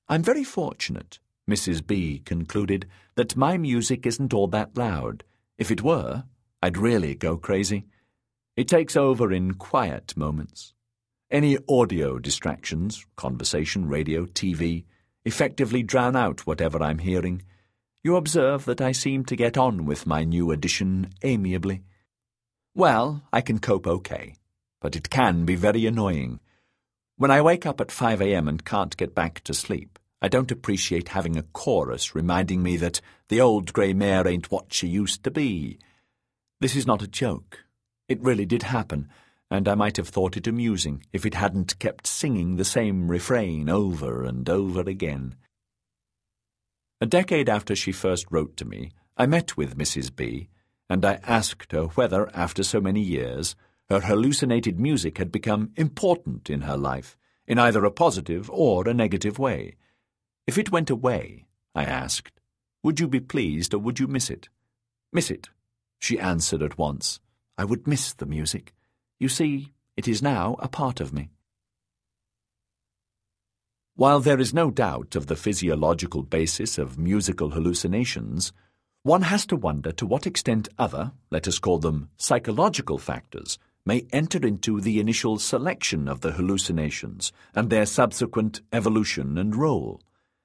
I'm very fortunate, Mrs. B concluded, that my music isn't all that loud. If it were, I'd really go crazy. It takes over in quiet moments. Any audio distractions, conversation, radio, TV, effectively drown out whatever I'm hearing. You observe that I seem to get on with my new addition amiably. Well, I can cope okay, but it can be very annoying. When I wake up at 5 a.m. and can't get back to sleep, I don't appreciate having a chorus reminding me that the old grey mare ain't what she used to be. This is not a joke. It really did happen, and I might have thought it amusing if it hadn't kept singing the same refrain over and over again. A decade after she first wrote to me, I met with Mrs. B, and I asked her whether, after so many years, her hallucinated music had become important in her life, in either a positive or a negative way. If it went away, I asked, would you be pleased or would you miss it? Miss it, she answered at once. I would miss the music. You see, it is now a part of me. While there is no doubt of the physiological basis of musical hallucinations, one has to wonder to what extent other, let us call them psychological factors, may enter into the initial selection of the hallucinations and their subsequent evolution and role.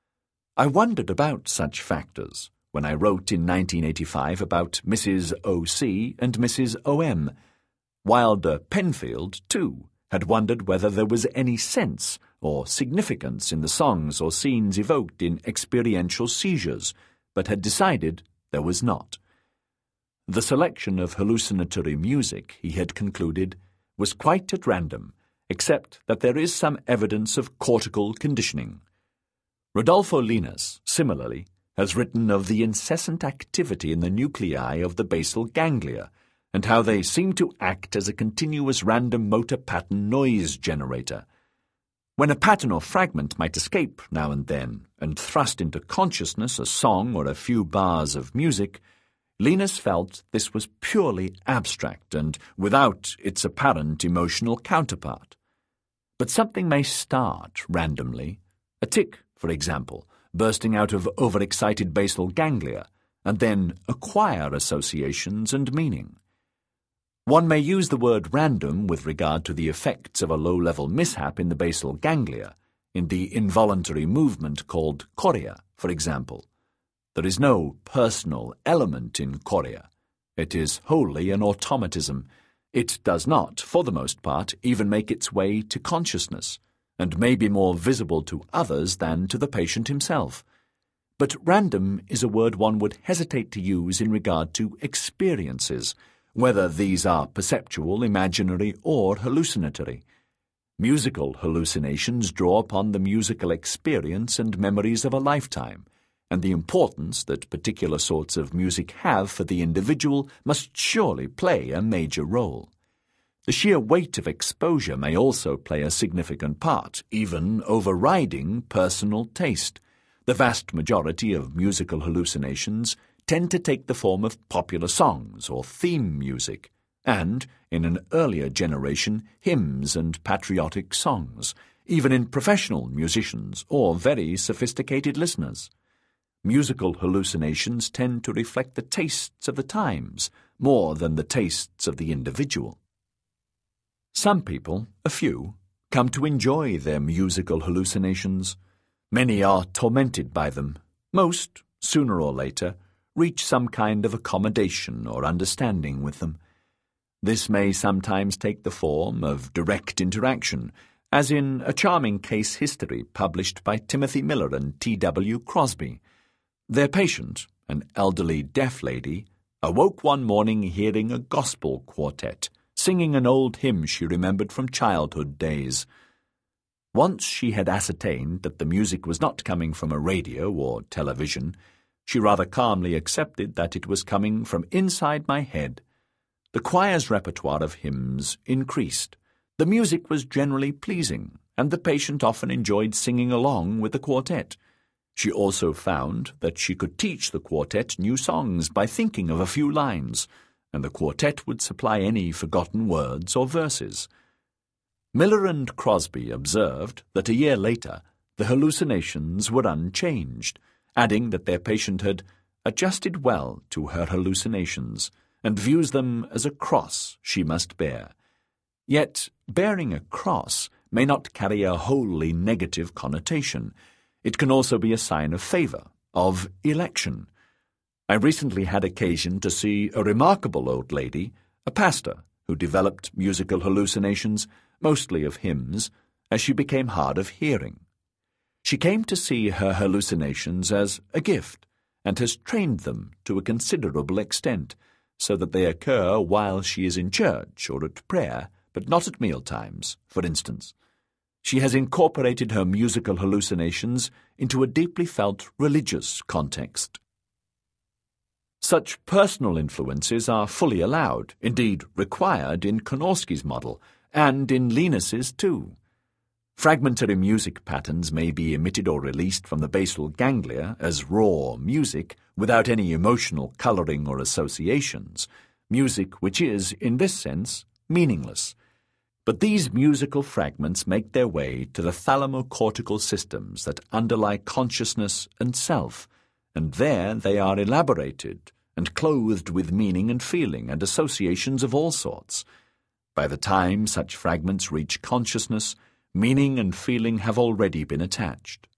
I wondered about such factors when I wrote in 1985 about Mrs. O.C. and Mrs. O.M. Wilder Penfield, too, had wondered whether there was any sense or significance in the songs or scenes evoked in experiential seizures, but had decided there was not. The selection of hallucinatory music, he had concluded, was quite at random, except that there is some evidence of cortical conditioning. Rodolfo Llinás, similarly, has written of the incessant activity in the nuclei of the basal ganglia, and how they seem to act as a continuous random motor pattern noise generator. When a pattern or fragment might escape now and then and thrust into consciousness a song or a few bars of music, Llinás felt this was purely abstract and without its apparent emotional counterpart. But something may start randomly, a tick, for example, bursting out of overexcited basal ganglia, and then acquire associations and meaning. One may use the word random with regard to the effects of a low-level mishap in the basal ganglia, in the involuntary movement called chorea, for example. There is no personal element in chorea. It is wholly an automatism. It does not, for the most part, even make its way to consciousness, and may be more visible to others than to the patient himself. But random is a word one would hesitate to use in regard to experiences, whether these are perceptual, imaginary, or hallucinatory. Musical hallucinations draw upon the musical experience and memories of a lifetime, and the importance that particular sorts of music have for the individual must surely play a major role. The sheer weight of exposure may also play a significant part, even overriding personal taste. The vast majority of musical hallucinations tend to take the form of popular songs or theme music, and, in an earlier generation, hymns and patriotic songs, even in professional musicians or very sophisticated listeners. Musical hallucinations tend to reflect the tastes of the times more than the tastes of the individual. Some people, a few, come to enjoy their musical hallucinations. Many are tormented by them. Most, sooner or later, reach some kind of accommodation or understanding with them. This may sometimes take the form of direct interaction, as in a charming case history published by Timothy Miller and T.W. Crosby. Their patient, an elderly deaf lady, awoke one morning hearing a gospel quartet, singing an old hymn she remembered from childhood days. Once she had ascertained that the music was not coming from a radio or television, she rather calmly accepted that it was coming from inside my head. The choir's repertoire of hymns increased. The music was generally pleasing, and the patient often enjoyed singing along with the quartet. She also found that she could teach the quartet new songs by thinking of a few lines, and the quartet would supply any forgotten words or verses. Miller and Crosby observed that a year later the hallucinations were unchanged, adding that their patient had adjusted well to her hallucinations and views them as a cross she must bear. Yet bearing a cross may not carry a wholly negative connotation. It can also be a sign of favour, of election. I recently had occasion to see a remarkable old lady, a pastor, who developed musical hallucinations, mostly of hymns, as she became hard of hearing. She came to see her hallucinations as a gift, and has trained them to a considerable extent, so that they occur while she is in church or at prayer, but not at mealtimes, for instance. She has incorporated her musical hallucinations into a deeply felt religious context. Such personal influences are fully allowed, indeed required, in Konorsky's model, and in Linus's too. Fragmentary music patterns may be emitted or released from the basal ganglia as raw music without any emotional colouring or associations, music which is, in this sense, meaningless. But these musical fragments make their way to the thalamocortical systems that underlie consciousness and self, and there they are elaborated and clothed with meaning and feeling and associations of all sorts. By the time such fragments reach consciousness, meaning and feeling have already been attached.